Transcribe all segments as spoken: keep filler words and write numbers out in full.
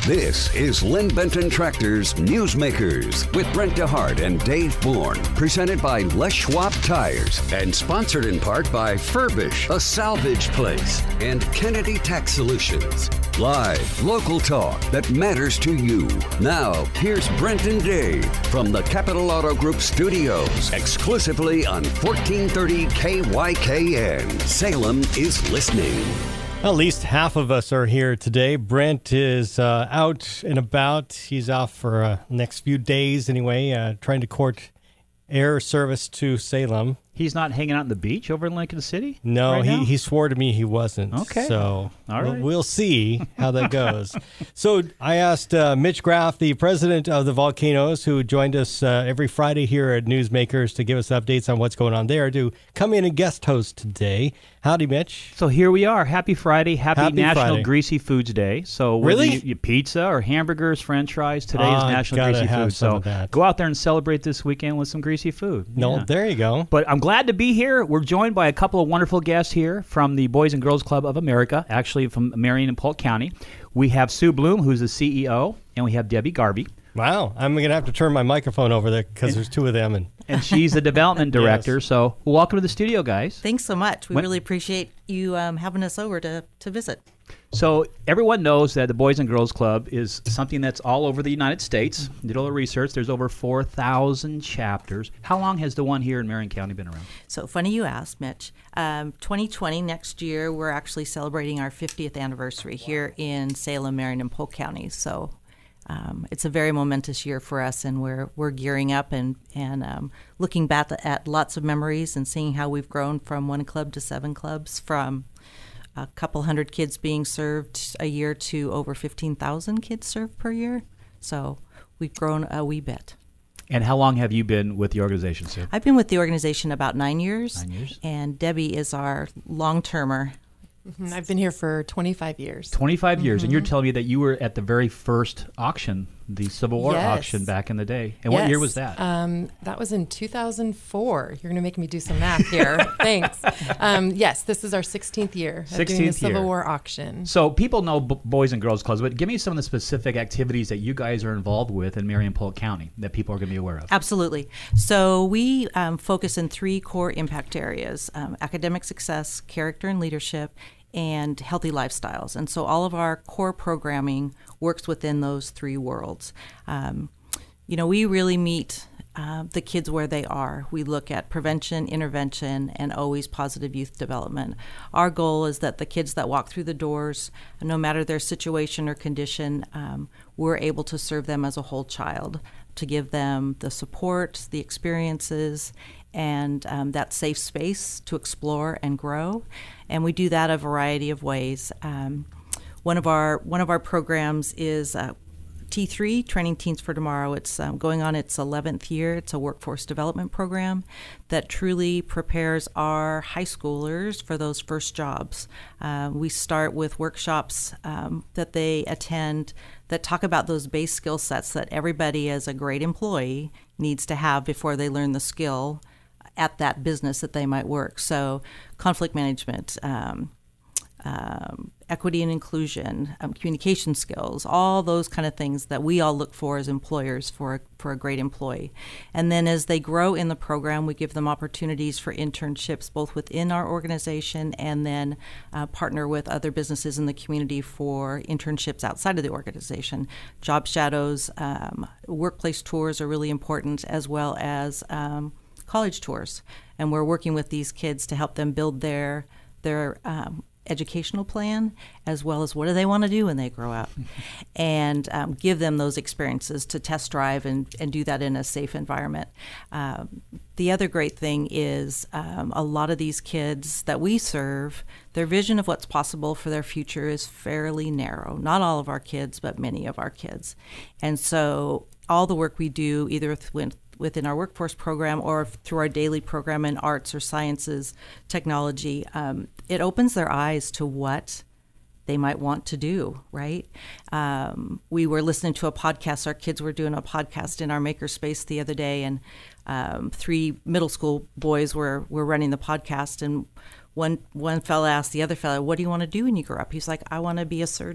This is Lynn Benton Tractor's Newsmakers with Brent DeHart and Dave Bourne. Presented by Les Schwab Tires and sponsored in part by Furbish, a salvage place, and Kennedy Tax Solutions. Live, local talk that matters to you. Now, here's Brent and Dave from the Capital Auto Group studios, exclusively on fourteen thirty K Y K N. Salem is listening. At least half of us are here today. Brent is uh, out and about. He's off for uh, next few days anyway, uh, trying to court air service to Salem. He's not hanging out on the beach over in Lincoln City? No, right he, now? he swore to me he wasn't. Okay. So All right. we'll, we'll see how that goes. So I asked uh, Mitch Graff, the president of the Volcanoes, who joined us uh, every Friday here at Newsmakers to give us updates on what's going on there, to come in and guest host today. Howdy, Mitch. So here we are. Happy Friday. Happy, Happy National Friday. Greasy Foods Day. So whether Really? you, you pizza or hamburgers, french fries, today Oh, is I National gotta Greasy have Foods. some So of that. go out there and celebrate this weekend with some greasy food. No, Yeah. there you go. But I'm glad to be here. We're joined by a couple of wonderful guests here from the Boys and Girls Club of America, actually from Marion and Polk County. We have Sue Bloom, who's the C E O, and we have Debbie Garvey. Wow, I'm going to have to turn my microphone over there because there's two of them. And And she's the development director. Yes. So welcome to the studio, guys. Thanks so much. We When- really appreciate you um, having us over to, to visit. So everyone knows that the Boys and Girls Club is something that's all over the United States. Did all the research. There's over four thousand chapters. How long has the one here in Marion County been around? So funny you asked, Mitch. Um, twenty twenty, next year, we're actually celebrating our fiftieth anniversary here in Salem, Marion, and Polk County. So um, it's a very momentous year for us, and we're we're gearing up and, and um, looking back at lots of memories and seeing how we've grown from one club to seven clubs, from a couple hundred kids being served a year to over fifteen thousand kids served per year. So we've grown a wee bit. And how long have you been with the organization, Sue? I've been with the organization about nine years. Nine years. And Debbie is our long-termer. Mhm. I've been here for twenty-five years. twenty-five years. And you're telling me that you were at the very first auction, the Civil War Yes. auction back in the day. And what year was that? Um, that was in two thousand four. You're going to make me do some math here. Thanks. Um, yes, this is our sixteenth year of doing the sixteenth Civil year. War auction. So people know B- Boys and Girls Clubs, but give me some of the specific activities that you guys are involved with in Marion Polk County that people are going to be aware of. Absolutely. So we um, focus in three core impact areas: um, academic success, character and leadership, and healthy lifestyles. And so all of our core programming works within those three worlds. Um, you know, we really meet uh, the kids where they are. We look at prevention, intervention, and always positive youth development. Our goal is that the kids that walk through the doors, no matter their situation or condition, um, we're able to serve them as a whole child, to give them the support, the experiences, and um, that safe space to explore and grow. And we do that a variety of ways. Um, one of our one of our programs is uh, T three, Training Teens for Tomorrow. It's um, going on its eleventh year. It's a workforce development program that truly prepares our high schoolers for those first jobs. Uh, we start with workshops um, that they attend that talk about those base skill sets that everybody as a great employee needs to have before they learn the skill at that business that they might work. So conflict management, um, um, equity and inclusion, um, communication skills, all those kind of things that we all look for as employers for a, for a great employee. And then as they grow in the program, we give them opportunities for internships both within our organization and then uh, partner with other businesses in the community for internships outside of the organization. Job shadows, um, workplace tours are really important, as well as um, college tours. And we're working with these kids to help them build their their um, educational plan, as well as what do they want to do when they grow up, and um, give them those experiences to test drive and, and do that in a safe environment. Um, the other great thing is um, a lot of these kids that we serve, their vision of what's possible for their future is fairly narrow. Not all of our kids, but many of our kids. And so all the work we do, either with within our workforce program or through our daily program in arts or sciences, technology, um, it opens their eyes to what they might want to do, right? Um, we were listening to a podcast. Our kids were doing a podcast in our makerspace the other day, and um, three middle school boys were, were running the podcast, and one one fella asked the other fella, what do you want to do when you grow up? He's like, I want to be a surgeon.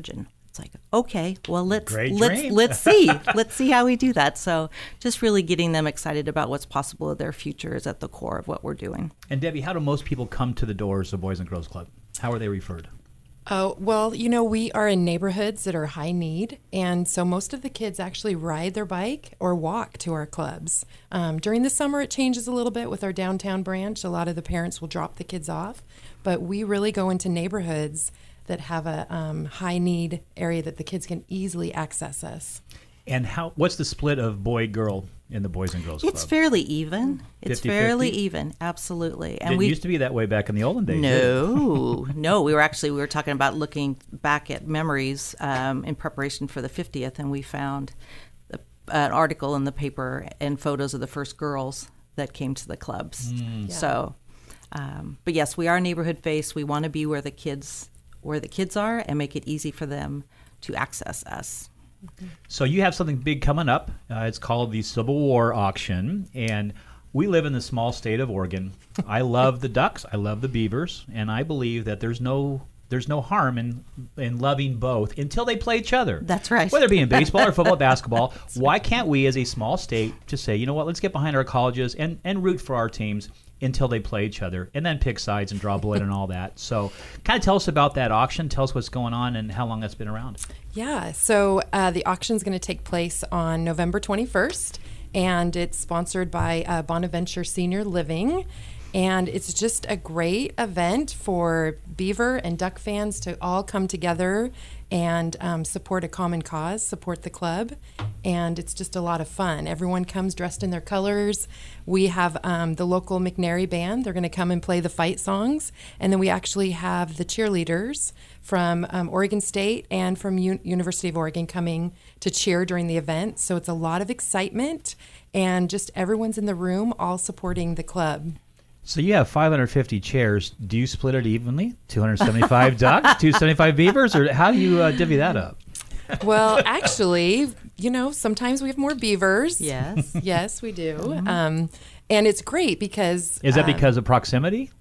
It's like, okay, well, let's Great let's dream. let's see, let's see how we do that. So, just really getting them excited about what's possible of their future is at the core of what we're doing. And Debbie, how do most people come to the doors of Boys and Girls Club? How are they referred? Oh, well, you know, we are in neighborhoods that are high need. And so most of the kids actually ride their bike or walk to our clubs. Um, during the summer, it changes a little bit with our downtown branch. A lot of the parents will drop the kids off. But we really go into neighborhoods that have a um, high need area that the kids can easily access us. And how? What's the split of boy-girl in the Boys and Girls Club? It's fairly even. It's fifty-fifty? fairly even, absolutely. And Didn't we used to be that way back in the olden days. did it? No, no. We were actually we were talking about looking back at memories um, in preparation for the fiftieth, and we found the, an article in the paper and photos of the first girls that came to the clubs. Mm. Yeah. So, um, but yes, we are neighborhood face. We want to be where the kids where the kids are and make it easy for them to access us. So you have something big coming up. Uh, it's called the Civil War Auction, and we live in the small state of Oregon. I love the ducks, I love the beavers, and I believe that there's no there's no harm in in loving both until they play each other. That's right. Whether it be in baseball or football, basketball, why can't we, as a small state, just say, you know what, let's get behind our colleges and and root for our teams until they play each other, and then pick sides and draw blood and all that. So kind of tell us about that auction. Tell us what's going on and how long that's been around. Yeah, so uh, the auction is going to take place on November twenty-first, and it's sponsored by uh, Bonaventure Senior Living. And it's just a great event for beaver and duck fans to all come together and um, support a common cause, support the club. And it's just a lot of fun. Everyone comes dressed in their colors. We have um, the local McNary band. They're going to come and play the fight songs. And then we actually have the cheerleaders from um, Oregon State and from U- University of Oregon coming to cheer during the event. So it's a lot of excitement, and just everyone's in the room all supporting the club. So you have five hundred fifty chairs. Do you split it evenly? two hundred seventy-five ducks, two hundred seventy-five beavers, or how do you uh, divvy that up? Well, actually, you know, sometimes we have more beavers. Yes. Yes, we do. Um, and it's great because Is that um, because of proximity?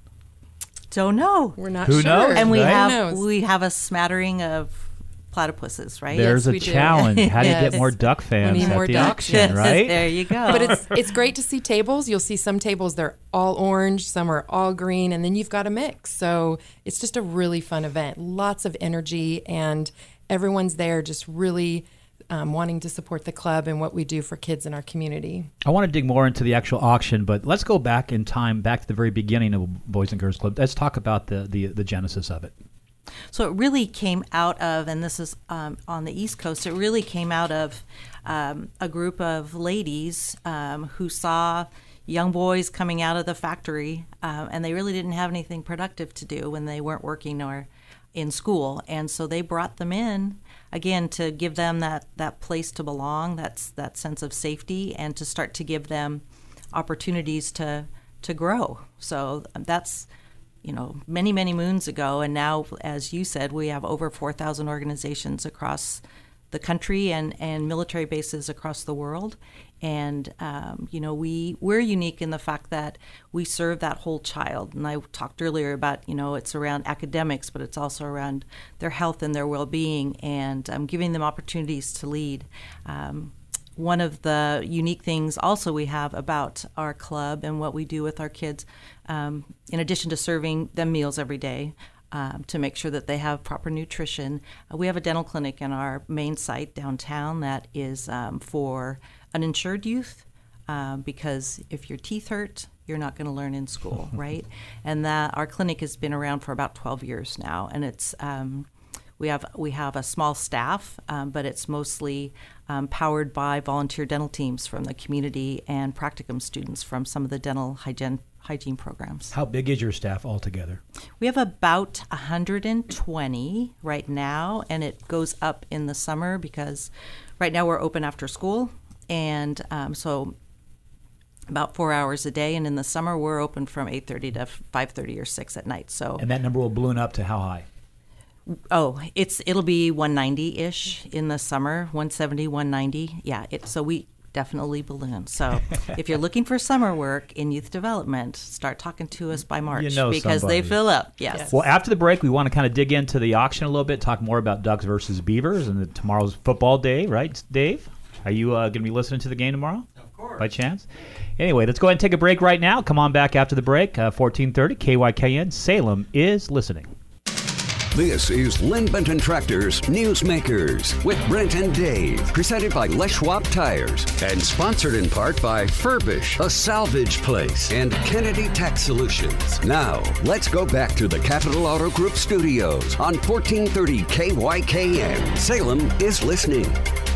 Don't know. we're not Who sure. knows, And we right? Who have knows? we have a smattering of platypuses, right? There's Yes, a we do. challenge. How do you Yes. get more duck fans need at more the ducks. auction, right? There you go. But it's it's great to see tables. You'll see some tables they're all orange, some are all green, and then you've got a mix. So it's just a really fun event. Lots of energy, and everyone's there just really um, wanting to support the club and what we do for kids in our community. I want to dig more into the actual auction, but let's go back in time, back to the very beginning of Boys and Girls Club. Let's talk about the the, the genesis of it. So it really came out of, and this is um, on the East Coast, it really came out of um, a group of ladies um, who saw young boys coming out of the factory, uh, and they really didn't have anything productive to do when they weren't working or in school. And so they brought them in, again, to give them that, that place to belong, that's that sense of safety, and to start to give them opportunities to, to grow. So that's... you know, many, many moons ago. And now, as you said, we have over four thousand organizations across the country and, and military bases across the world. And, um, you know, we, we're unique in the fact that we serve that whole child. And I talked earlier about, you know, it's around academics, but it's also around their health and their well-being, and um, giving them opportunities to lead. Um, One of the unique things also we have about our club and what we do with our kids, um, in addition to serving them meals every day, um, to make sure that they have proper nutrition, uh, we have a dental clinic in our main site downtown that is um, for uninsured youth, um, because if your teeth hurt, you're not going to learn in school, right? And that our clinic has been around for about twelve years now, and it's um, We have we have a small staff, um, but it's mostly um, powered by volunteer dental teams from the community and practicum students from some of the dental hygiene hygiene programs. How big is your staff altogether? We have about one hundred twenty right now, and it goes up in the summer because right now we're open after school, and um, so about four hours a day, and in the summer we're open from eight thirty to five thirty or six at night. So And that number will balloon up to how high? Oh, it's it'll be one ninety-ish in the summer, one seventy, one ninety. Yeah, it, so we definitely balloon. So if you're looking for summer work in youth development, start talking to us by March You know because somebody. they fill up. Yes. Yes. Well, after the break, we want to kind of dig into the auction a little bit, talk more about Ducks versus Beavers and the, tomorrow's football day, right, Dave? Are you uh, going to be listening to the game tomorrow? Of course. By chance? Anyway, let's go ahead and take a break right now. Come on back after the break. Uh, fourteen thirty, K Y K N, Salem is listening. This is Lynn Benton Tractor's Newsmakers with Brent and Dave, presented by Les Schwab Tires and sponsored in part by Furbish, a salvage place, and Kennedy Tax Solutions. Now, let's go back to the Capital Auto Group studios on fourteen thirty K Y K N. Salem is listening.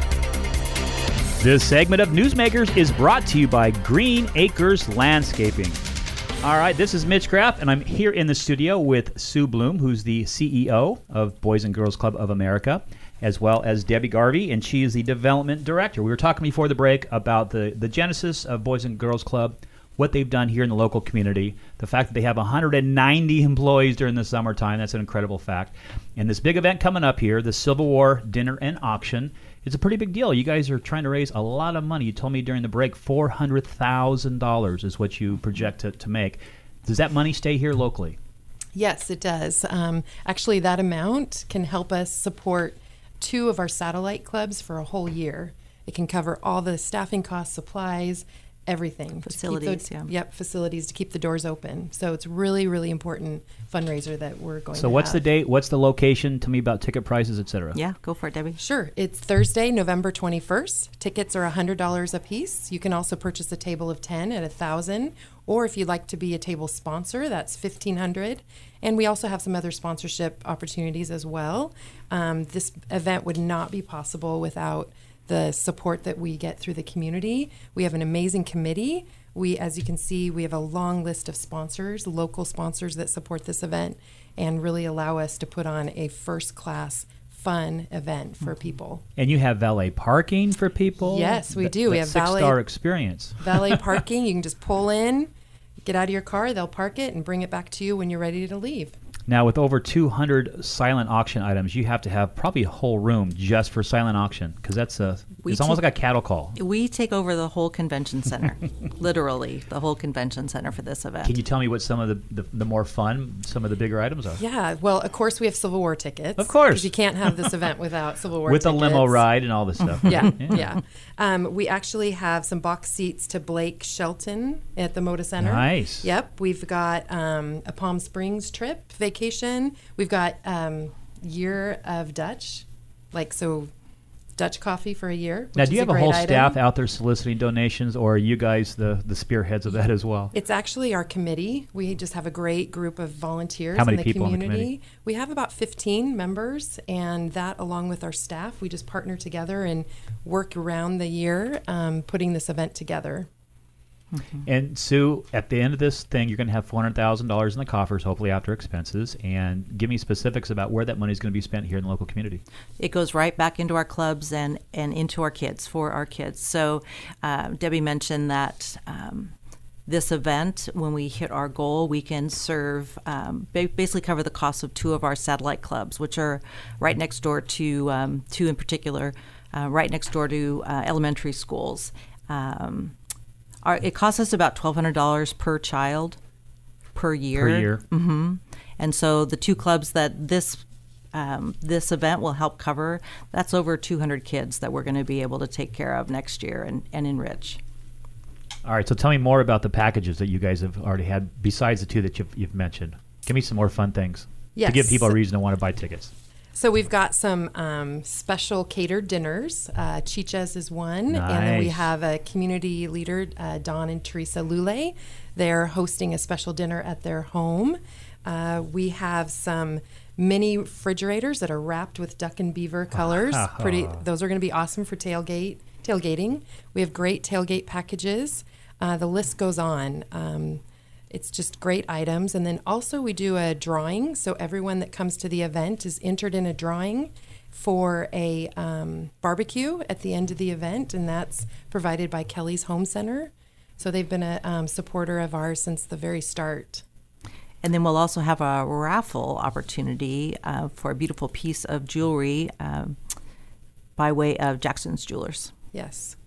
This segment of Newsmakers is brought to you by Green Acres Landscaping. All right, this is Mitch Graff, and I'm here in the studio with Sue Bloom, who's the C E O of Boys and Girls Club of America, as well as Debbie Garvey, and she is the development director. We were talking before the break about the, the genesis of Boys and Girls Club, what they've done here in the local community, the fact that they have one hundred ninety employees during the summertime. That's an incredible fact. And this big event coming up here, the Civil War Dinner and Auction, it's a pretty big deal. You guys are trying to raise a lot of money. You told me during the break four hundred thousand dollars is what you project to, to make. Does that money stay here locally? Yes, it does. Um, actually, that amount can help us support two of our satellite clubs for a whole year. It can cover all the staffing costs, supplies, everything. to keep Facilities, the- yeah. Yep, facilities to keep the doors open. So it's really, really important fundraiser that we're going to So what's the have. date? What's the location? Tell me about ticket prices, et cetera. Yeah, go for it, Debbie. Sure. It's Thursday, November twenty-first. Tickets are one hundred dollars a piece. You can also purchase a table of ten at one thousand dollars, or if you'd like to be a table sponsor, that's fifteen hundred dollars. And we also have some other sponsorship opportunities as well. Um, this event would not be possible without the support that we get through the community. We have an amazing committee. We, as you can see, we have a long list of sponsors, local sponsors that support this event and really allow us to put on a first-class, fun event for people. And you have valet parking for people? Yes, we That- do. We that have valet- six-star experience. Valet parking, you can just pull in, get out of your car, they'll park it and bring it back to you when you're ready to leave. Now, with over two hundred silent auction items, you have to have probably a whole room just for silent auction because that's a We it's almost take- like a cattle call. We take over the whole convention center, literally the whole convention center for this event. Can you tell me what some of the, the, the more fun, some of the bigger items are? Yeah, well, of course, we have Civil War tickets. Of course. 'Cause you can't have this event without Civil War With a tickets. limo ride and all this stuff. Yeah, yeah. Um, we actually have some box seats to Blake Shelton at the Moda Center. Nice. Yep. We've got um, a Palm Springs trip, vacation. We've got um, year of Dutch, like so Dutch coffee for a year. Now, which do you is have a great whole item. staff out there soliciting donations, or are you guys the, the spearheads of that as well? It's actually our committee. We just have a great group of volunteers How many in the people on the community. committee? We have about fifteen members, and that, along with our staff, we just partner together and work around the year um, putting this event together. And Sue, at the end of this thing, you're going to have four hundred thousand dollars in the coffers, hopefully after expenses. And give me specifics about where that money is going to be spent here in the local community. It goes right back into our clubs and, and into our kids, for our kids. So uh, Debbie mentioned that um, this event, when we hit our goal, we can serve, um, ba- basically cover the cost of two of our satellite clubs, which are right next door to, um, two in particular, uh, right next door to uh, elementary schools. Um, our, it costs us about twelve hundred dollars per child per year. Per year. hmm And so the two clubs that this um, this event will help cover, that's over two hundred kids that we're going to be able to take care of next year and, and enrich. All right, so tell me more about the packages that you guys have already had, besides the two that you've, you've mentioned. Give me some more fun things to give Yes. people a reason to want to buy tickets. So we've got some um, special catered dinners. Uh, Chicha's is one, and then we Nice. have a community leader, uh, Don and Teresa Lule. They're hosting a special dinner at their home. Uh, we have some mini refrigerators that are wrapped with duck and beaver colors. Pretty, those are going to be awesome for tailgate tailgating. We have great tailgate packages. Uh, the list goes on. Um, It's just great items. And then also we do a drawing. So everyone that comes to the event is entered in a drawing for a um, barbecue at the end of the event. And that's provided by Kelly's Home Center. So they've been a um, supporter of ours since the very start. And then we'll also have a raffle opportunity uh, for a beautiful piece of jewelry um, by way of Jackson's Jewelers. Yes.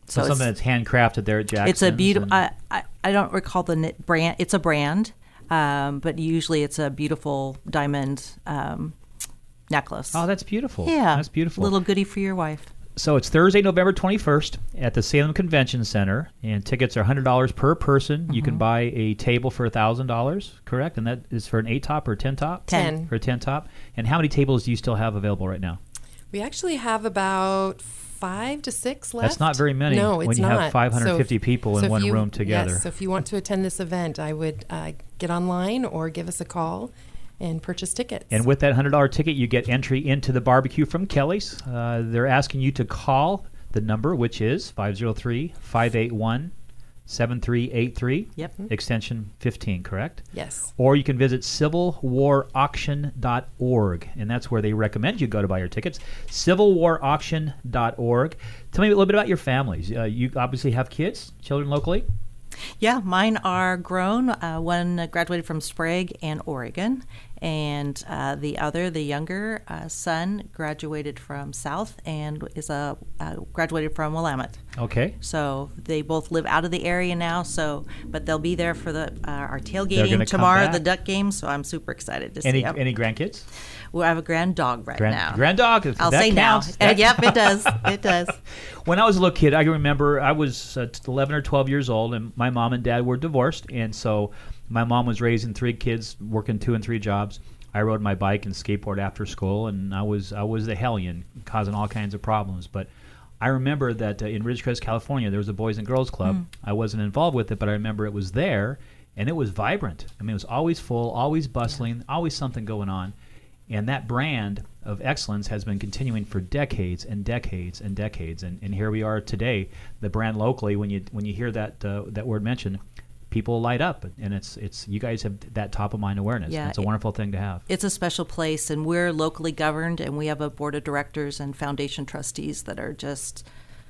So, So something it's- that's handcrafted there at Jackson's. It's a beautiful. and- I, I I don't recall the knit brand. It's a brand, um, but usually it's a beautiful diamond um, necklace. Oh, that's beautiful. yeah, That's beautiful. Little goodie for your wife. So it's Thursday, November twenty-first at the Salem Convention Center, and tickets are one hundred dollars per person. You Mm-hmm. can buy a table for one thousand dollars, correct? And that is for an eight-top or a ten-top? Ten. For a ten-top. And how many tables do you still have available right now? We actually have about five to six left. That's not very many No, when it's you have not. five hundred fifty So if- people in so if one you- room together. Yes, so if you want to attend this event, I would uh, get online or give us a call and purchase tickets. And with that one hundred dollars ticket, you get entry into the barbecue from Kelly's. Uh, they're asking you to call the number, which is five oh three, five eight one, seven three eight three, Yep. extension fifteen, correct? Yes. Or you can visit civil war auction dot org, and that's where they recommend you go to buy your tickets, civil war auction dot org. Tell me a little bit about your families. Uh, you obviously have kids, children locally? Yeah, mine are grown. Uh, one graduated from Sprague and Oregon, and uh, the other, the younger uh, son, graduated from South and is a uh, graduated from Willamette. Okay. So they both live out of the area now. So, but they'll be there for the uh, our They're gonna tailgating come tomorrow, back. the duck game. So I'm super excited to Any see them. any grandkids? Well, I have a grand dog right Grand, now. grand dog. I'll that say counts. now. Uh, That- yep, it does. It does. When I was a little kid, I can remember I was uh, eleven or twelve years old, and my mom and dad were divorced, and so my mom was raising three kids, working two and three jobs. I rode my bike and skateboard after school, and I was I was the hellion, causing all kinds of problems. But I remember that uh, in Ridgecrest, California, there was a Boys and Girls Club. Mm. I wasn't involved with it, but I remember it was there, and it was vibrant. I mean, it was always full, always bustling, always something going on. And that brand of excellence has been continuing for decades and decades and decades. And, and here we are today. The brand locally, when you when you hear that uh, that word mentioned, people light up. And it's it's you guys have that top of mind awareness. Yeah, and it's a it- wonderful thing to have. It's a special place, and we're locally governed, and we have a board of directors and foundation trustees that are just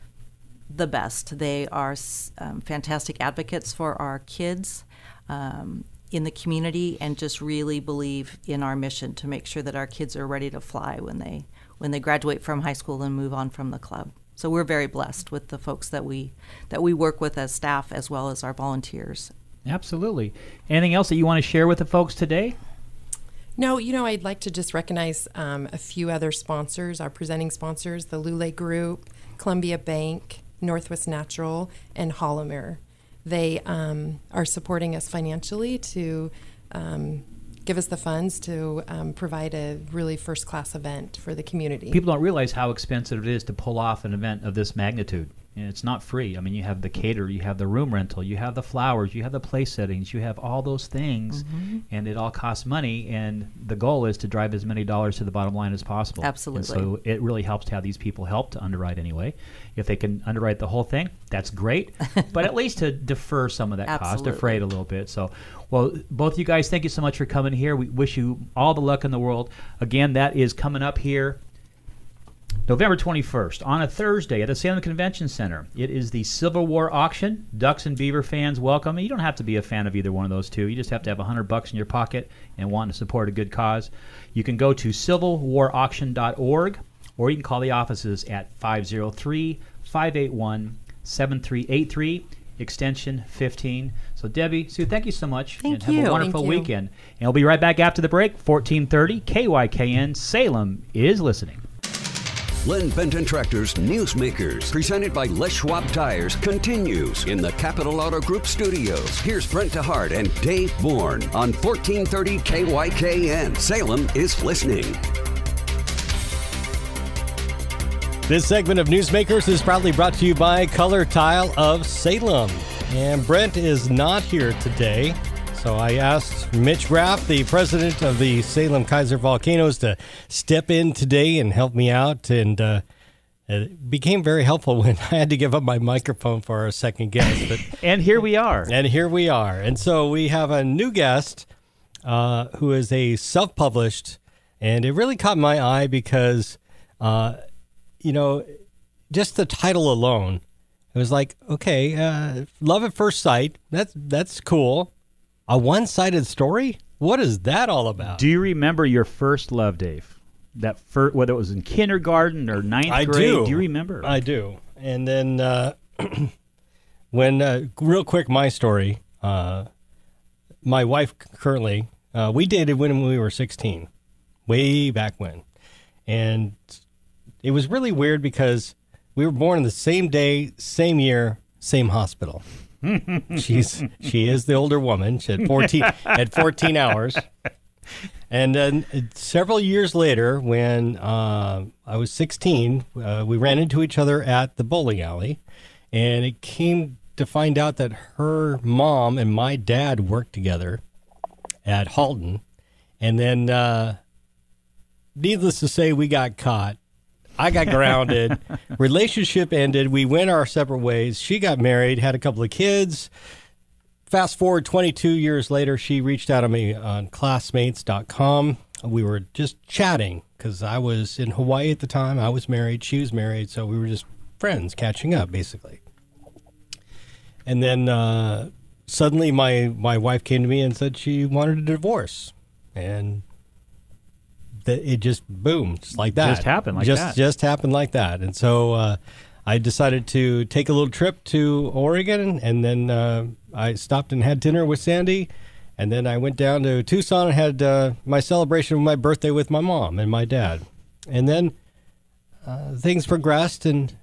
the best. They are s- um, fantastic advocates for our kids um, in the community, and just really believe in our mission to make sure that our kids are ready to fly when they when they graduate from high school and move on from the club. So we're very blessed with the folks that we that we work with as staff, as well as our volunteers. Absolutely. Anything else that you want to share with the folks today? No, you know, I'd like to just recognize um, a few other sponsors, our presenting sponsors, the Lule Group, Columbia Bank, Northwest Natural, and Hollomer. They um, are supporting us financially to um, give us the funds to um, provide a really first-class event for the community. People don't realize how expensive it is to pull off an event of this magnitude. And it's not free. I mean, you have the cater, you have the room rental, you have the flowers, you have the place settings, you have all those things, Mm-hmm. and it all costs money. And the goal is to drive as many dollars to the bottom line as possible. Absolutely. And so it really helps to have these people help to underwrite anyway. If they can underwrite the whole thing, that's great. But at least to defer some of that cost, Absolutely. defray it a little bit. So, well, both of you guys, thank you so much for coming here. We wish you all the luck in the world. Again, that is coming up here November twenty-first, on a Thursday at the Salem Convention Center. It is the Civil War auction. Ducks and Beaver fans welcome. You don't have to be a fan of either one of those two. You just have to have a hundred bucks in your pocket and want to support a good cause. You can go to civil war auction dot org, or you can call the offices at five oh three, five eight one, seven three eight three, extension fifteen. So, Debbie, Sue, thank you so much. Thank and have you. a wonderful Thank you. weekend. And we'll be right back after the break, fourteen thirty, K Y K N, Salem is listening. Len Benton Tractor's Newsmakers, presented by Les Schwab Tires, continues in the Capital Auto Group studios. Here's Brent DeHart and Dave Bourne on fourteen thirty K Y K N. Salem is listening. This segment of Newsmakers is proudly brought to you by Color Tile of Salem. And Brent is not here today, so I asked Mitch Graff, the president of the Salem Kaiser Volcanoes, to step in today and help me out. And uh, it became very helpful when I had to give up my microphone for our second guest. But, And here we are. and here we are. And so we have a new guest uh, who is a self-published, and it really caught my eye because, uh, you know, just the title alone, it was like, okay, uh, love at first sight. That's that's cool. A one-sided story? What is that all about? Do you remember your first love, Dave? That first, whether it was in kindergarten or ninth I grade. do. Do you remember? I do. And then uh, when, uh, real quick, my story, uh, my wife currently, uh, we dated when we were sixteen, way back when. And it was really weird because we were born the same day, same year, same hospital. She's she is the older woman. She had fourteen had fourteen hours, and then several years later, when uh, I was sixteen, uh, we ran into each other at the bowling alley, and it came to find out that her mom and my dad worked together at Halton, and then, uh, needless to say, we got caught. I got grounded. Relationship ended. We went our separate ways. She got married, had a couple of kids. Fast forward twenty-two years later, she reached out to me on classmates dot com. We were just chatting because I was in Hawaii at the time. I was married. She was married. So we were just friends catching up, basically. And then uh, suddenly my, my wife came to me and said she wanted a divorce. And that it just boom, just like that. Just happened like just, that. Just happened like that. And so uh, I decided to take a little trip to Oregon, and then uh, I stopped and had dinner with Sandy, and then I went down to Tucson and had uh, my celebration of my birthday with my mom and my dad. And then uh, things progressed, and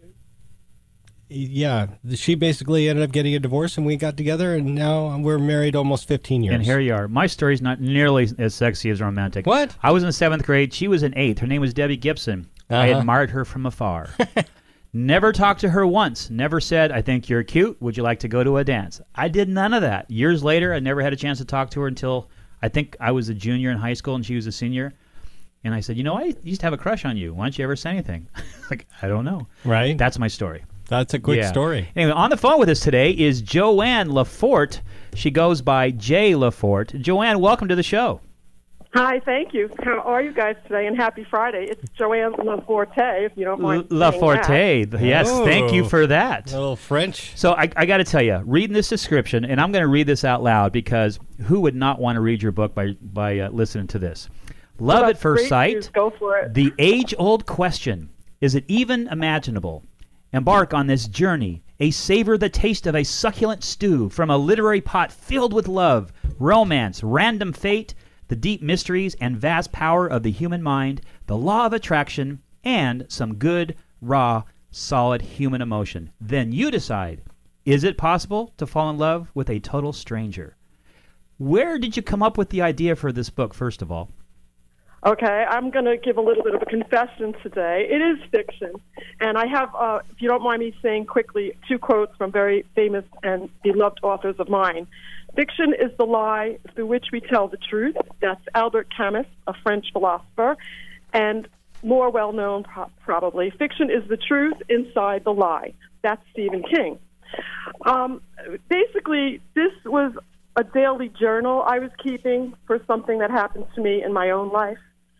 yeah, she basically ended up getting a divorce, and we got together, and now we're married almost fifteen years. And here you are. My story's not nearly as sexy as romantic. What? I was in seventh grade. She was in eighth. Her name was Debbie Gibson. I Uh-huh. admired her from afar. Never talked to her once. Never said, I think you're cute. Would you like to go to a dance? I did none of that. Years later, I never had a chance to talk to her until I think I was a junior in high school and she was a senior. And I said, you know, I used to have a crush on you. Why don't you ever say anything? Like, I don't know. Right? That's my story. That's a quick Yeah. story. Anyway, on the phone with us today is Joanne Lafort. She goes by Jay Lafort. Joanne, welcome to the show. Hi, thank you. How are you guys today? And happy Friday. It's Joanne Laforte, if you don't mind. saying Laforte. that. Yes, Oh. thank you for that. A little French. So I, I got to tell you, reading this description, and I'm going to read this out loud because who would not want to read your book by by uh, listening to this? Love Well, at first great sight. news. Go for it. The age-old question: is it even imaginable? Embark on this journey. A savor the taste of a succulent stew from a literary pot filled with love, romance, random fate, the deep mysteries and vast power of the human mind, the law of attraction, and some good, raw, solid human emotion. Then you decide, is it possible to fall in love with a total stranger? Where did you come up with the idea for this book, first of all? Okay, I'm going to give a little bit of a confession today. It is fiction. And I have, uh, if you don't mind me saying quickly, two quotes from very famous and beloved authors of mine. Fiction is the lie through which we tell the truth. That's Albert Camus, a French philosopher. And more well-known, pro- probably, fiction is the truth inside the lie. That's Stephen King. Um, basically, this was a daily journal I was keeping for something that happened to me in my own life.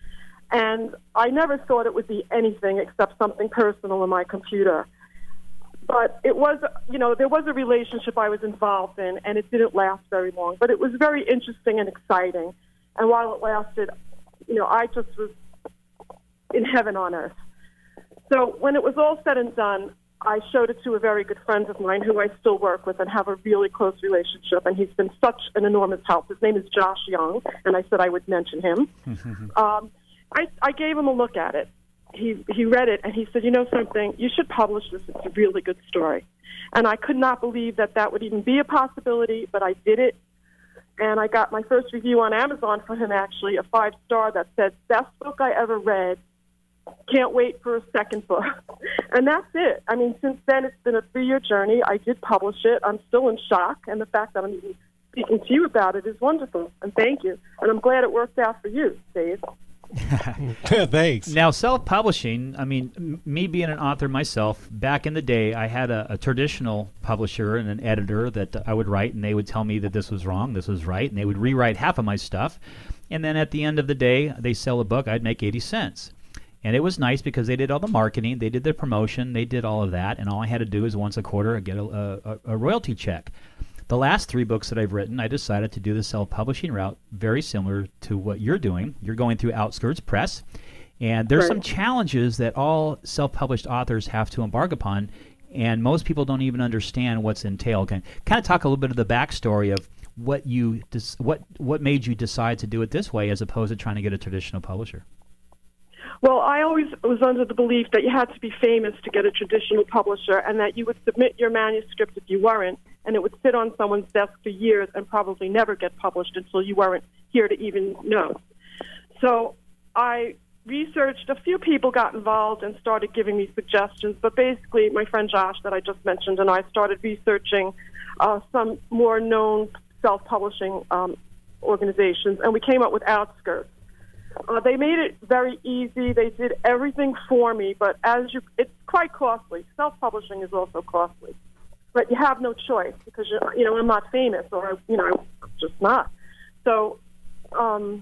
And I never thought it would be anything except something personal on my computer. But it was, you know, there was a relationship I was involved in, and it didn't last very long. But it was very interesting and exciting. And while it lasted, you know, I just was in heaven on earth. So when it was all said and done, I showed it to a very good friend of mine who I still work with and have a really close relationship, and he's been such an enormous help. His name is Josh Young, and I said I would mention him. um, I, I gave him a look at it. He he read it, and he said, you know something, you should publish this. It's a really good story. And I could not believe that that would even be a possibility, but I did it. And I got my first review on Amazon for him, actually, a five-star that said, best book I ever read. Can't wait for a second book. And that's it. I mean, since then, it's been a three-year journey. I did publish it. I'm still in shock, and the fact that I'm even speaking to you about it is wonderful. And thank you. And I'm glad it worked out for you, Dave. Thanks. Now, self-publishing, I mean, m- me being an author myself, back in the day, I had a, a traditional publisher and an editor that I would write, and they would tell me that this was wrong, this was right, and they would rewrite half of my stuff. And then at the end of the day, they sell a book, I'd make eighty cents. And it was nice because they did all the marketing, they did the promotion, they did all of that, and all I had to do is once a quarter get a, a, a royalty check. The last three books that I've written, I decided to do the self-publishing route, very similar to what you're doing. You're going through Outskirts Press, and there's Right. some challenges that all self-published authors have to embark upon, and most people don't even understand what's entailed. Can kind of talk a little bit of the backstory of what you dis- what what made you decide to do it this way as opposed to trying to get a traditional publisher? Well, I always was under the belief that you had to be famous to get a traditional publisher, and that you would submit your manuscript if you weren't, and it would sit on someone's desk for years and probably never get published until you weren't here to even know. So I researched, a few people got involved and started giving me suggestions, but basically my friend Josh that I just mentioned and I started researching uh, some more known self-publishing um, organizations, and we came up with Outskirts. Uh, they made it very easy. They did everything for me, but as you, it's quite costly. Self-publishing is also costly, but you have no choice because you, you know I'm not famous, or you know I'm just not. So um,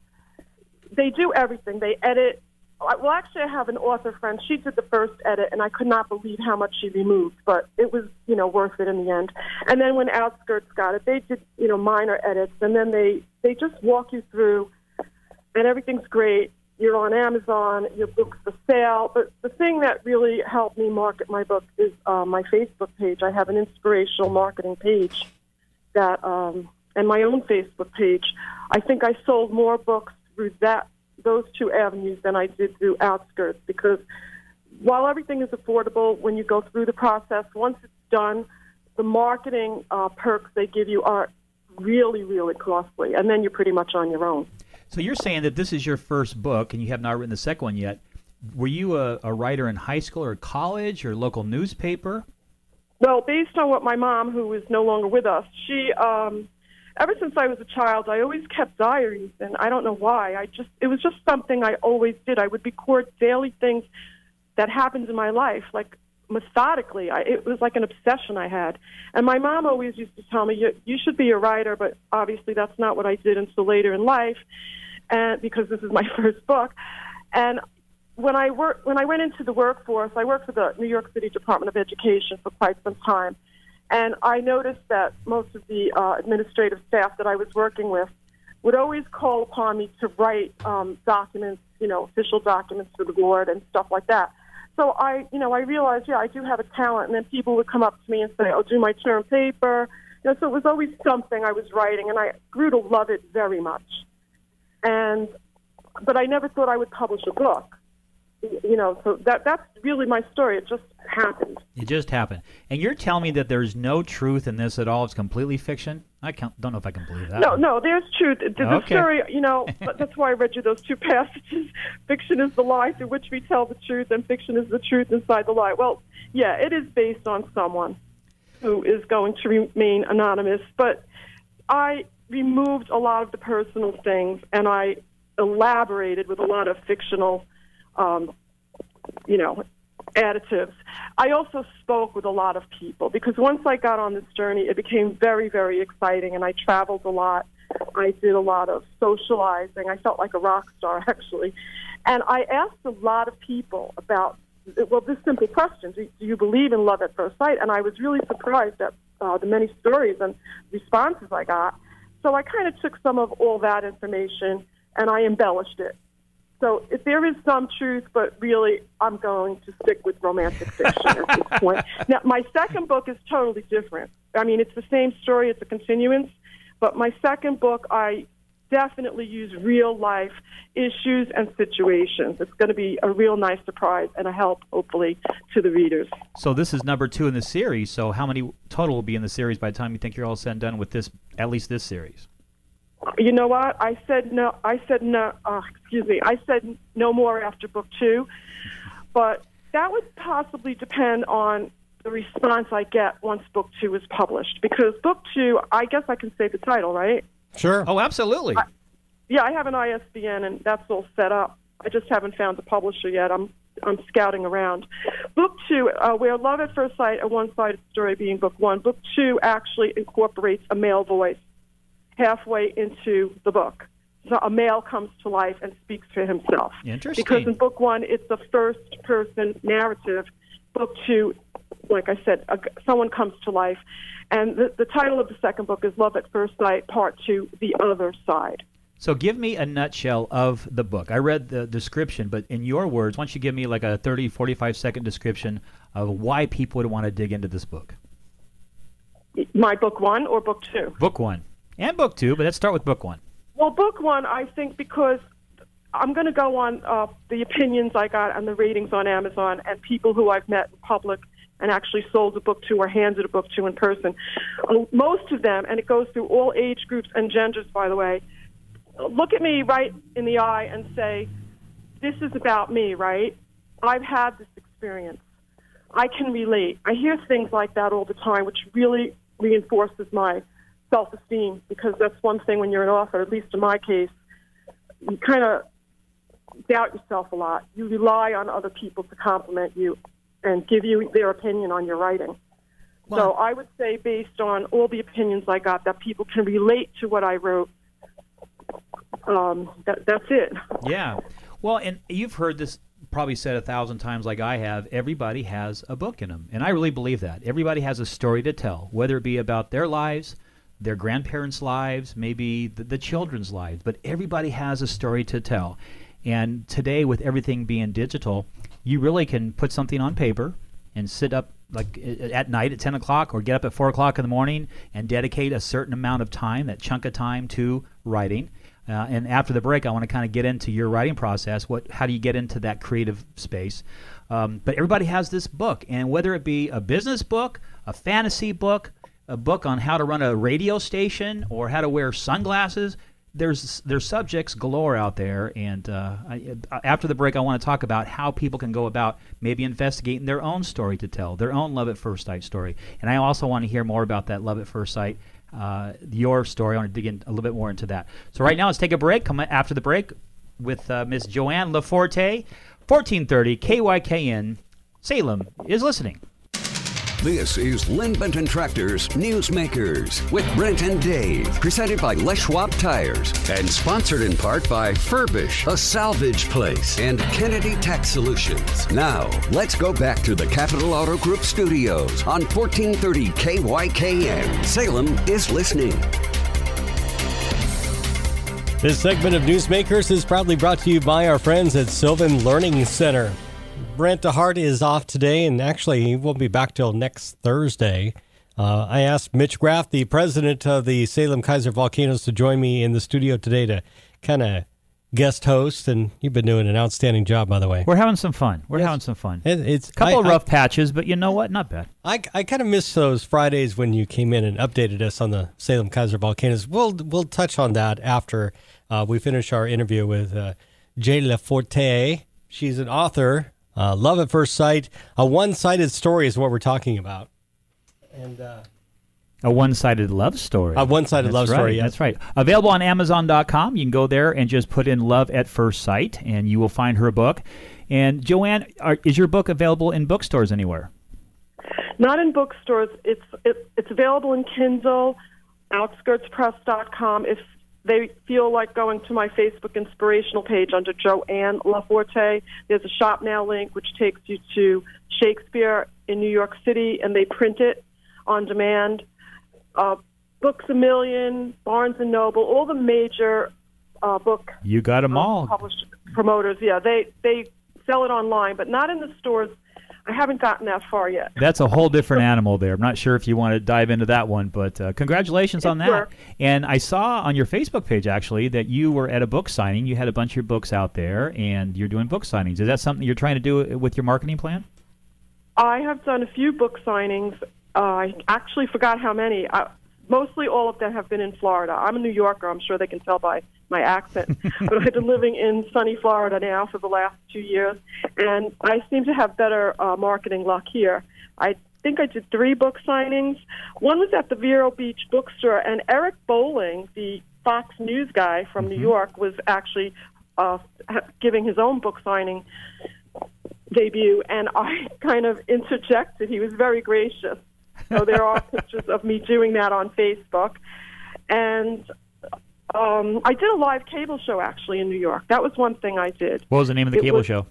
they do everything. They edit. Well, actually, I have an author friend. She did the first edit, and I could not believe how much she removed, but it was you know worth it in the end. And then when Outskirts got it, they did you know minor edits, and then they they just walk you through. And everything's great. You're on Amazon. Your book's for sale. But the thing that really helped me market my book is uh, my Facebook page. I have an inspirational marketing page that, um, and my own Facebook page. I think I sold more books through that those two avenues than I did through Outskirts, because while everything is affordable, when you go through the process, once it's done, the marketing uh, perks they give you are really, really costly, and then you're pretty much on your own. So you're saying that this is your first book, and you have not written the second one yet. Were you a, a writer in high school or college or local newspaper? Well, based on what my mom, who is no longer with us, she, um, ever since I was a child, I always kept diaries, and I don't know why. I just, it was just something I always did. I would record daily things that happened in my life, like methodically. I, it was like an obsession I had. And my mom always used to tell me, you, you should be a writer, but obviously that's not what I did until later in life. And because this is my first book, and when I work, when I went into the workforce, I worked for the New York City Department of Education for quite some time, and I noticed that most of the uh, administrative staff that I was working with would always call upon me to write um, documents, you know, official documents for the board and stuff like that. So I, you know, I realized, yeah, I do have a talent, and then people would come up to me and say, "Oh, do my term paper." You know, so it was always something I was writing, and I grew to love it very much. And, but I never thought I would publish a book, you know, so that that's really my story. It just happened. It just happened. And you're telling me that there's no truth in this at all? It's completely fiction? I can't, don't know if I can believe that. No, no, there's truth. The, the Okay. story, you know, that's why I read you those two passages. Fiction is the lie through which we tell the truth, and fiction is the truth inside the lie. Well, yeah, it is based on someone who is going to remain anonymous, but I removed a lot of the personal things, and I elaborated with a lot of fictional, um, you know, additives. I also spoke with a lot of people, because once I got on this journey, it became very, very exciting, and I traveled a lot. I did a lot of socializing. I felt like a rock star, actually. And I asked a lot of people about, well, this simple question, do, do you believe in love at first sight? And I was really surprised at uh, the many stories and responses I got. So I kind of took some of all that information and I embellished it. So if there is some truth, but really I'm going to stick with romantic fiction at this point. Now, my second book is totally different. I mean, it's the same story, it's a continuance, but my second book, I definitely use real-life issues and situations. It's going to be a real nice surprise and a help, hopefully, to the readers. So this is number two in the series. So how many total will be in the series by the time you think you're all said and done with this, at least this series? You know what? I said no. I said no. Uh, excuse me. I said no more after book two, but that would possibly depend on the response I get once book two is published. Because book two, I guess I can say the title, right? Sure. Oh, absolutely. I, yeah, I have an I S B N, and that's all set up. I just haven't found a publisher yet. I'm I'm scouting around. Book two, uh, where Love at First Sight, a one-sided story being book one. Book two actually incorporates a male voice halfway into the book. So a male comes to life and speaks for himself. Interesting. Because in book one, it's a first-person narrative. Book two, like I said, a, someone comes to life. And the, the title of the second book is Love at First Sight, Part Two, The Other Side. So give me a nutshell of the book. I read the description, but in your words, why don't you give me like a thirty, forty-five second description of why people would want to dig into this book? My book one or book two? Book one. And book two, but let's start with book one. Well, book one, I think, because I'm going to go on uh, the opinions I got and the ratings on Amazon and people who I've met in public and actually sold a book to or handed a book to in person. Uh, most of them, and it goes through all age groups and genders, by the way, look at me right in the eye and say, this is about me, right? I've had this experience. I can relate. I hear things like that all the time, which really reinforces my self-esteem, because that's one thing when you're an author, at least in my case, you kind of doubt yourself a lot. You rely on other people to compliment you and give you their opinion on your writing. Well, so I would say, based on all the opinions I got, that people can relate to what I wrote. Um, that, that's it. Yeah. Well, and you've heard this probably said a thousand times like I have. Everybody has a book in them. And I really believe that. Everybody has a story to tell, whether it be about their lives, their grandparents' lives, maybe the, the children's lives. But everybody has a story to tell. And today, with everything being digital, you really can put something on paper and sit up like at night at ten o'clock or get up at four o'clock in the morning and dedicate a certain amount of time, that chunk of time, to writing. Uh, and after the break, I want to kind of get into your writing process. What, how do you get into that creative space? Um, but everybody has this book, and whether it be a business book, a fantasy book, a book on how to run a radio station or how to wear sunglasses, there's there's subjects galore out there. And uh, I, after the break, I want to talk about how people can go about maybe investigating their own story to tell, their own love at first sight story. And I also want to hear more about that love at first sight. Uh, your story. I want to dig in a little bit more into that. So right now, let's take a break. Come after the break with uh, Miss Joanne LaForte, fourteen thirty K Y K N, Salem is listening. This is Lynn Benton Tractors Newsmakers with Brent and Dave, presented by Les Schwab Tires and sponsored in part by Furbish, a salvage place, and Kennedy Tax Solutions. Now, let's go back to the Capital Auto Group studios on fourteen thirty K Y K N. Salem is listening. This segment of Newsmakers is proudly brought to you by our friends at Sylvan Learning Center. Brent DeHart is off today, and actually he won't be back till next Thursday. Uh, I asked Mitch Graff, the president of the Salem Kaiser Volcanoes, to join me in the studio today to kind of guest host, and you've been doing an outstanding job, by the way. We're having some fun. We're yes. having some fun. It, it's a couple I, of rough I, patches, but you know what? Not bad. I, I kind of miss those Fridays when you came in and updated us on the Salem Kaiser Volcanoes. We'll we'll touch on that after uh, we finish our interview with uh, Jay LaForte. She's an author. Uh, love at first sight. A one-sided story is what we're talking about. And uh, a one-sided love story. A one-sided That's love right, story, yes. That's right. Available on Amazon dot com. You can go there and just put in Love at First Sight, and you will find her book. And Joanne, are, is your book available in bookstores anywhere? Not in bookstores. It's it, it's available in Kindle, outskirts press dot com. If they feel like going to my Facebook inspirational page under Joanne LaForte, there's a Shop Now link which takes you to Shakespeare in New York City, and they print it on demand. Uh, Books A Million, Barnes and Noble, all the major uh, book you got them uh, all. Published promoters, yeah, they they sell it online, but not in the stores. I haven't gotten that far yet. That's a whole different animal there. I'm not sure if you want to dive into that one, but uh, congratulations on that. Sure. And I saw on your Facebook page, actually, that you were at a book signing. You had a bunch of your books out there, and you're doing book signings. Is that something you're trying to do with your marketing plan? I have done a few book signings. Uh, I actually forgot how many. I, mostly all of them have been in Florida. I'm a New Yorker. I'm sure they can tell by my accent. But I've been living in sunny Florida now for the last two years, and I seem to have better uh, marketing luck here. I think I did three book signings. One was at the Vero Beach bookstore, and Eric Bowling, the Fox News guy from mm-hmm. New York, was actually uh, giving his own book signing debut, and I kind of interjected. He was very gracious. So there are pictures of me doing that on Facebook. And um, I did a live cable show, actually, in New York. That was one thing I did. What was the name of the it cable was, show?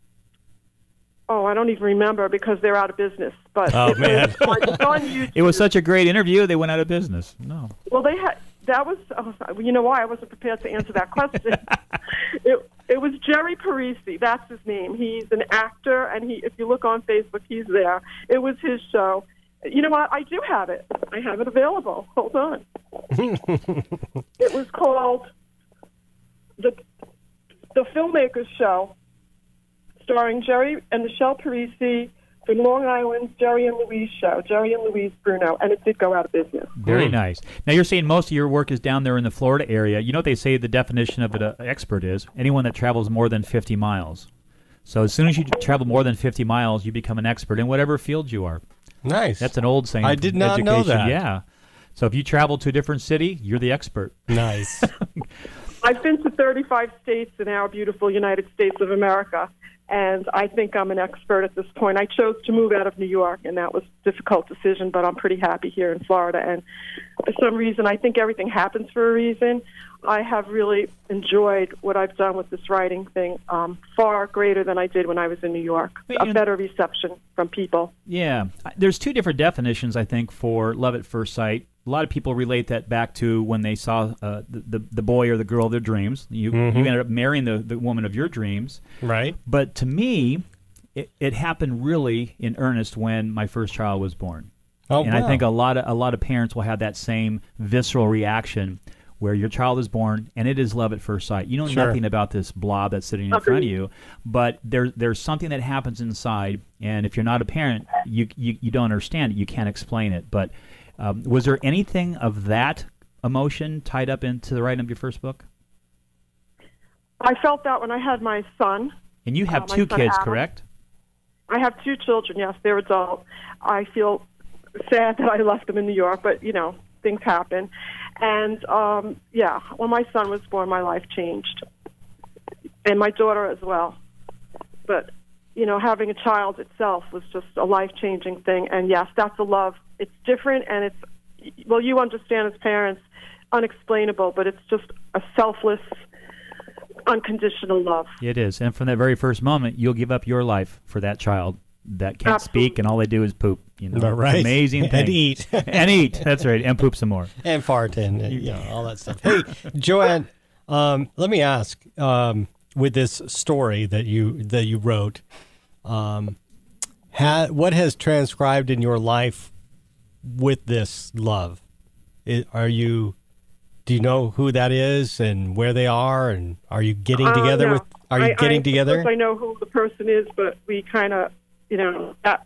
Oh, I don't even remember because they're out of business. But oh, it man. Was, it's on YouTube. It was such a great interview, they went out of business. No. Well, they had that was, oh, you know why I wasn't prepared to answer that question. it, it was Jerry Parisi. That's his name. He's an actor, and he, if you look on Facebook, he's there. It was his show. You know what? I do have it. I have it available. Hold on. It was called the the Filmmakers Show, starring Jerry and Michelle Parisi. The Long Island Jerry and Louise show, Jerry and Louise Bruno, and it did go out of business. Very nice. Now, you're saying most of your work is down there in the Florida area. You know what they say the definition of an expert is? Anyone that travels more than fifty miles. So as soon as you travel more than fifty miles, you become an expert in whatever field you are. Nice. That's an old saying. I did not education. know that. Yeah. So if you travel to a different city, you're the expert. Nice. I've been to thirty-five states in our beautiful United States of America, and I think I'm an expert at this point. I chose to move out of New York, and that was a difficult decision, but I'm pretty happy here in Florida. And for some reason, I think everything happens for a reason. I have really enjoyed what I've done with this writing thing, um, far greater than I did when I was in New York. Wait, a better reception from people. Yeah. There's two different definitions, I think, for love at first sight. A lot of people relate that back to when they saw uh, the, the the boy or the girl of their dreams. You Mm-hmm. you ended up marrying the, the woman of your dreams. Right. But to me, it, it happened really in earnest when my first child was born. Oh, and wow. I think a lot of a lot of parents will have that same visceral reaction where your child is born and it is love at first sight. You know Sure. nothing about this blob that's sitting in Okay. front of you, but there there's something that happens inside, and if you're not a parent, you you, you don't understand it. You can't explain it. But um, was there anything of that emotion tied up into the writing of your first book? I felt that when I had my son. And you have Uh, my two son kids, Adam. correct? I have two children, yes, they're adults. I feel sad that I left them in New York, but, you know, things happen. And, um, yeah, when my son was born, my life changed. And my daughter as well. But, you know, having a child itself was just a life-changing thing. And, yes, that's a love. It's different, and it's, well, you understand as parents, unexplainable, but it's just a selfless, unconditional love. It is. And from that very first moment, you'll give up your life for that child that can't Absolutely. speak, and all they do is poop. You know, Right. It's an amazing thing. And eat. and eat. That's right. And poop some more. And fart and, uh, you know, all that stuff. Hey, Joanne, um, let me ask, um, with this story that you that you wrote, um, ha- what has transcribed in your life with this love? It, are you, do you know who that is and where they are, and are you getting Uh, together no. with? Are you I, getting I, together? Of course I know who the person is, but we kind of, you know, that,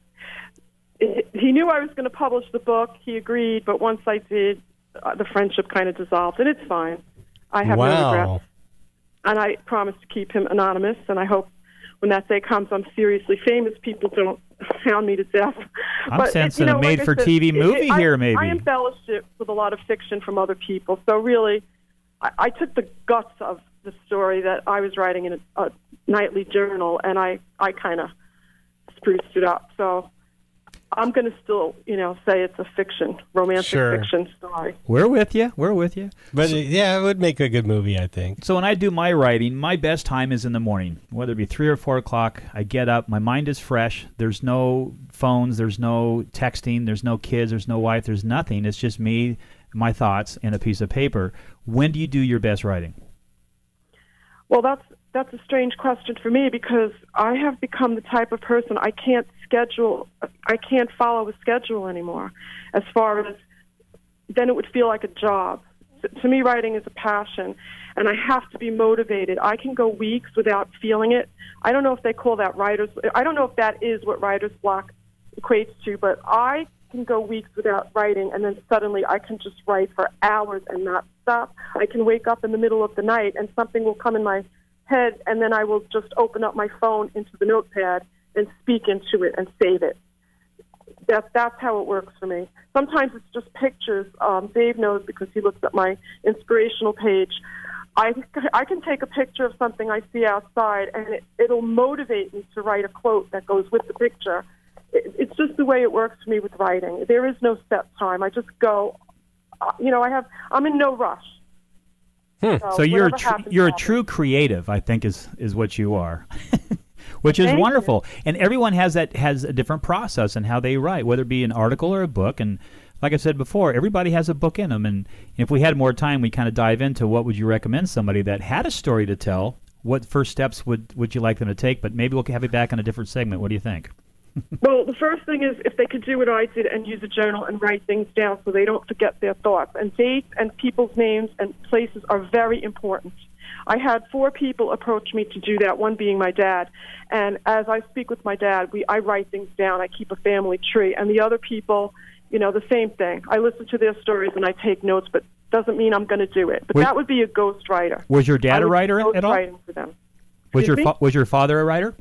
he knew I was going to publish the book. He agreed, but once I did, uh, the friendship kind of dissolved, and it's fine. I have no Wow. regrets, and I promise to keep him anonymous. And I hope when that day comes, I'm seriously famous. People don't hound me to death. I'm But it- sensing you know, a like I made-for-T V said, movie I- here, maybe. I embellished it with a lot of fiction from other people. So really, I, I took the guts of the story that I was writing in a, a nightly journal, and I, I kind of spruced it up. So I'm going to still, you know, say it's a fiction, romantic Sure. fiction story. We're with you. We're with you. But yeah, it would make a good movie, I think. So when I do my writing, my best time is in the morning, whether it be three or four o'clock. I get up, my mind is fresh. There's no phones, there's no texting, there's no kids, there's no wife, there's nothing. It's just me, my thoughts, and a piece of paper. When do you do your best writing? Well, that's that's a strange question for me because I have become the type of person I can't schedule. I can't follow a schedule anymore. As far as then, it would feel like a job. To me, writing is a passion, and I have to be motivated. I can go weeks without feeling it. I don't know if they call that writer's. I don't know if that is what writer's block equates to, but I can go weeks without writing, and then suddenly I can just write for hours and not stop. I can wake up in the middle of the night, and something will come in my head, and then I will just open up my phone into the notepad and speak into it and save it. That, that's how it works for me. Sometimes it's just pictures. Um, Dave knows because he looks at my inspirational page. I, I can take a picture of something I see outside, and it, it'll motivate me to write a quote that goes with the picture. It, it's just the way it works for me with writing. There is no set time. I just go, uh, you know, I have, I'm in no rush. Hmm. So, So you're a whatever tr- happens, you're a happens. true creative, I think, is is what you are, which is Thank you. wonderful. And everyone has that has a different process in how they write, whether it be an article or a book. And like I said before, everybody has a book in them. And if we had more time, we kind of dive into what would you recommend somebody that had a story to tell? What first steps would, would you like them to take? But maybe we'll have you back on a different segment. What do you think? Well, the first thing is if they could do what I did and use a journal and write things down so they don't forget their thoughts. And dates and people's names and places are very important. I had four people approach me to do that, one being my dad. And as I speak with my dad, we I write things down. I keep a family tree. And the other people, you know, the same thing. I listen to their stories and I take notes, but doesn't mean I'm going to do it. But was, that would be a ghost writer. Was your dad a writer at all? For them. Was your fa- was your father a writer?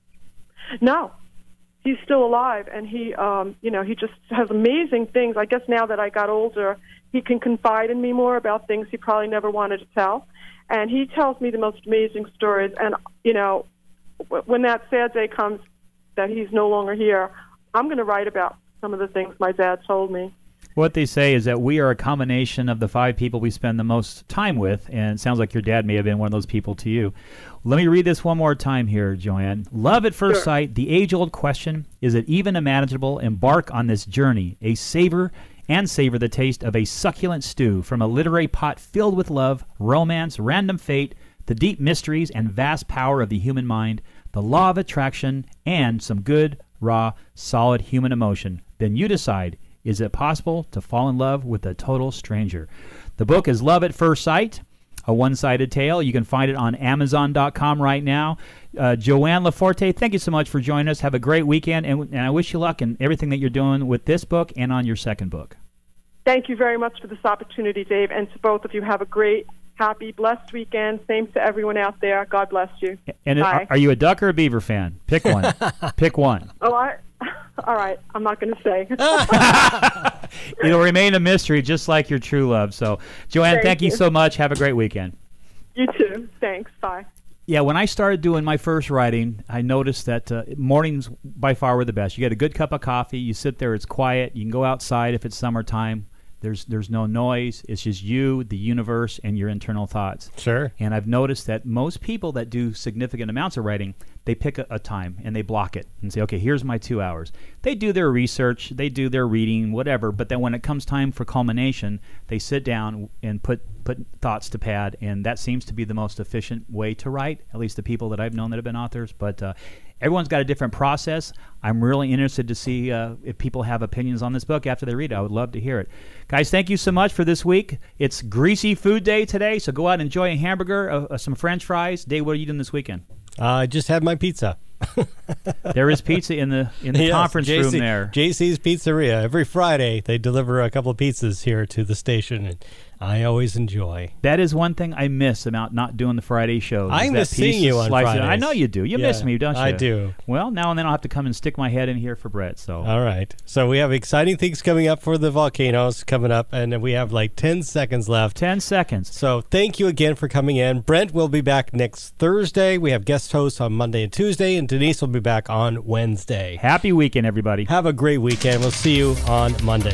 No. He's still alive, and he, um, you know, he just has amazing things. I guess now that I got older, he can confide in me more about things he probably never wanted to tell. And he tells me the most amazing stories. And, you know, w- when that sad day comes that he's no longer here, I'm going to write about some of the things my dad told me. What they say is that we are a combination of the five people we spend the most time with, and it sounds like your dad may have been one of those people to you. Let me read this one more time here, Joanne. Love at first Sure. sight, the age-old question, is it even imaginable? Embark on this journey, a savor and savor the taste of a succulent stew from a literary pot filled with love, romance, random fate, the deep mysteries and vast power of the human mind, the law of attraction, and some good, raw, solid human emotion. Then you decide, is it possible to fall in love with a total stranger? The book is Love at First Sight, a one-sided tale. You can find it on Amazon dot com right now. Uh, Joanne Laforte, thank you so much for joining us. Have a great weekend, and, and I wish you luck in everything that you're doing with this book and on your second book. Thank you very much for this opportunity, Dave, and to both of you. Have a great, happy, blessed weekend. Same to everyone out there. God bless you. And Bye. are, are you a Duck or a Beaver fan? Pick one. Pick one. Oh, I... All right, I'm not going to say. It'll remain a mystery, just like your true love. So, Joanne, thank, Thank you you. so much. Have a great weekend. You too. Thanks. Bye. Yeah, when I started doing my first writing, I noticed that uh, mornings by far were the best. You get a good cup of coffee, you sit there, it's quiet, you can go outside if it's summertime. There's there's no noise. It's just you, the universe, and your internal thoughts. Sure. And I've noticed that most people that do significant amounts of writing, they pick a, a time and they block it and say, okay, here's my two hours. They do their research, they do their reading, whatever, but then when it comes time for culmination, they sit down and put, put thoughts to pad, and that seems to be the most efficient way to write, at least the people that I've known that have been authors. But uh, everyone's got a different process. I'm really interested to see uh, if people have opinions on this book after they read it. I would love to hear it. Guys, thank you so much for this week. It's Greasy Food Day today, so go out and enjoy a hamburger, uh, uh, some French fries. Dave, what are you doing this weekend? Uh, I just had my pizza. There is pizza in the in the Yes, conference J C, room there. J C's Pizzeria. Every Friday, they deliver a couple of pizzas here to the station, and I always enjoy. That is one thing I miss about not doing the Friday shows. I is miss that seeing piece you of on sliced- Fridays. I know you do. You Yeah, miss me, don't you? I do. Well, now and then I'll have to come and stick my head in here for Brett. So All right. So we have exciting things coming up for the volcanoes coming up, and we have like ten seconds left. ten seconds. So thank you again for coming in. Brent will be back next Thursday. We have guest hosts on Monday and Tuesday, and Denise will be back on Wednesday. Happy weekend, everybody. Have a great weekend. We'll see you on Monday.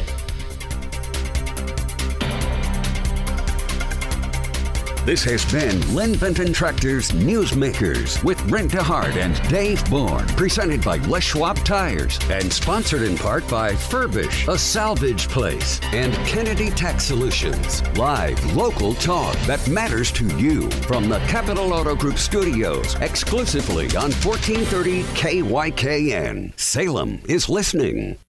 This has been Lynn Benton Tractor's Newsmakers with Brent DeHart and Dave Bourne, presented by Les Schwab Tires and sponsored in part by Furbish, a salvage place, and Kennedy Tax Solutions. Live local talk that matters to you from the Capital Auto Group studios, exclusively on fourteen thirty K Y K N. Salem is listening.